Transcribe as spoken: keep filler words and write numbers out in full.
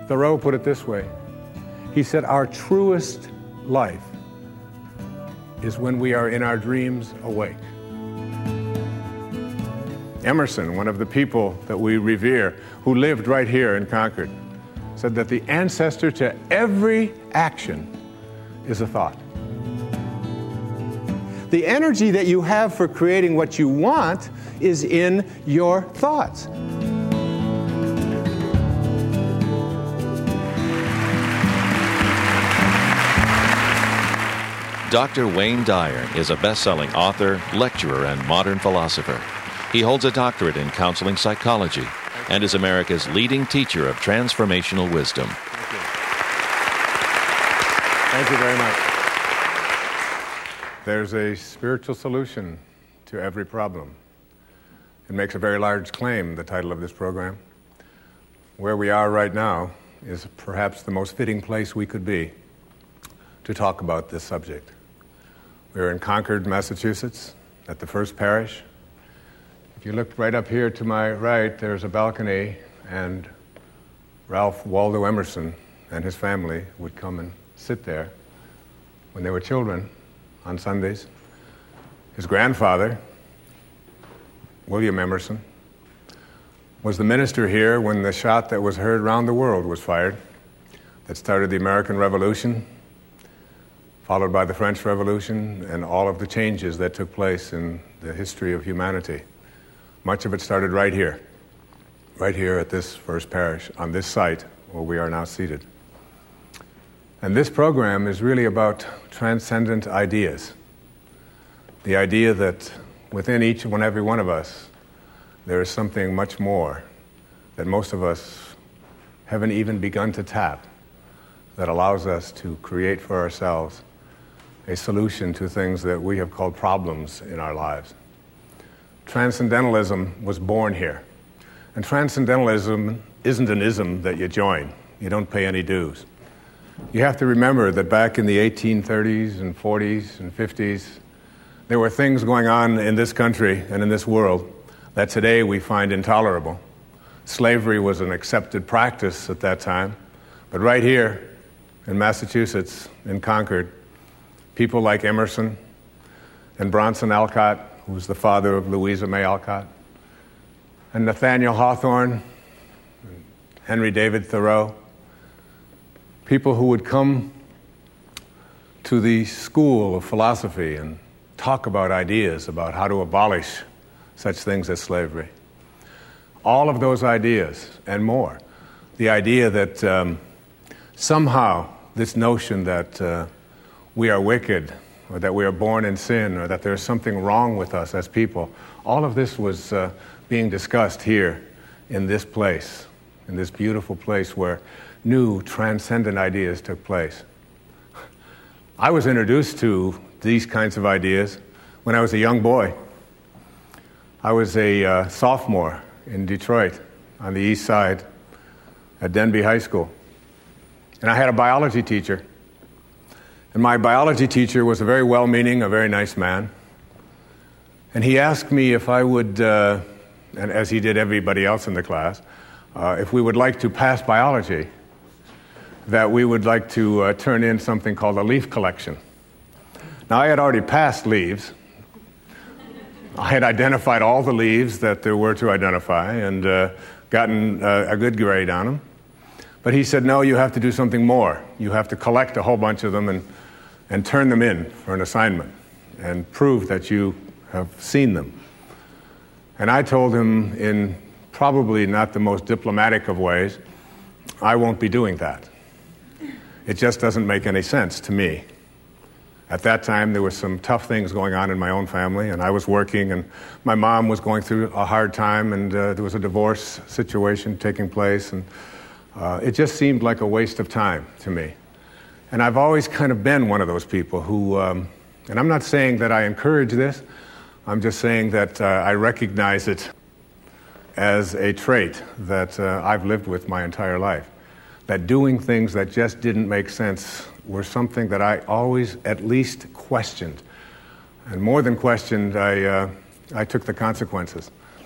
Thoreau put it this way. He said, our truest life is when we are in our dreams awake. Emerson, one of the people that we revere, who lived right here in Concord, said that the ancestor to every action is a thought. The energy that you have for creating what you want is in your thoughts. Doctor Wayne Dyer is a best-selling author, lecturer, and modern philosopher. He holds a doctorate in counseling psychology and is America's leading teacher of transformational wisdom. Thank you. Thank you very much. There's a spiritual solution to every problem. It makes a very large claim, the title of this program. Where we are right now is perhaps the most fitting place we could be to talk about this subject. We're in Concord, Massachusetts, at the First Parish. If you look right up here to my right, there's a balcony, and Ralph Waldo Emerson and his family would come and sit there when they were children on Sundays. His grandfather, William Emerson, was the minister here when the shot that was heard around the world was fired, that started the American Revolution, followed by the French Revolution and all of the changes that took place in the history of humanity. Much of it started right here, right here at this First Parish, on this site where we are now seated. And this program is really about transcendent ideas. The idea that within each and every one of us, there is something much more that most of us haven't even begun to tap, that allows us to create for ourselves a solution to things that we have called problems in our lives. Transcendentalism was born here. And transcendentalism isn't an ism that you join. You don't pay any dues. You have to remember that back in the eighteen thirties and forties and fifties, there were things going on in this country and in this world that today we find intolerable. Slavery was an accepted practice at that time. But right here in Massachusetts, in Concord, people like Emerson and Bronson Alcott, who was the father of Louisa May Alcott, and Nathaniel Hawthorne, and Henry David Thoreau, people who would come to the school of philosophy and talk about ideas about how to abolish such things as slavery. All of those ideas and more. The idea that um, somehow this notion that uh, we are wicked, or that we are born in sin, or that there's something wrong with us as people, all of this was uh, being discussed here in this place, in this beautiful place where new transcendent ideas took place. I was introduced to these kinds of ideas when I was a young boy. I was a uh, sophomore in Detroit on the east side at Denby High School. And I had a biology teacher. And my biology teacher was a very well-meaning, a very nice man. And he asked me if I would, uh, and as he did everybody else in the class, uh, if we would like to pass biology, that we would like to uh, turn in something called a leaf collection. Now, I had already passed leaves. I had identified all the leaves that there were to identify and uh, gotten uh, a good grade on them. But he said, no, you have to do something more. You have to collect a whole bunch of them and, and turn them in for an assignment and prove that you have seen them. And I told him, in probably not the most diplomatic of ways, I won't be doing that. It just doesn't make any sense to me. At that time, there were some tough things going on in my own family, and I was working, and my mom was going through a hard time, and uh, there was a divorce situation taking place, and uh, it just seemed like a waste of time to me. And I've always kind of been one of those people who, um, and I'm not saying that I encourage this, I'm just saying that uh, I recognize it as a trait that uh, I've lived with my entire life. That doing things that just didn't make sense were something that I always at least questioned. And more than questioned, I, uh, I took the consequences.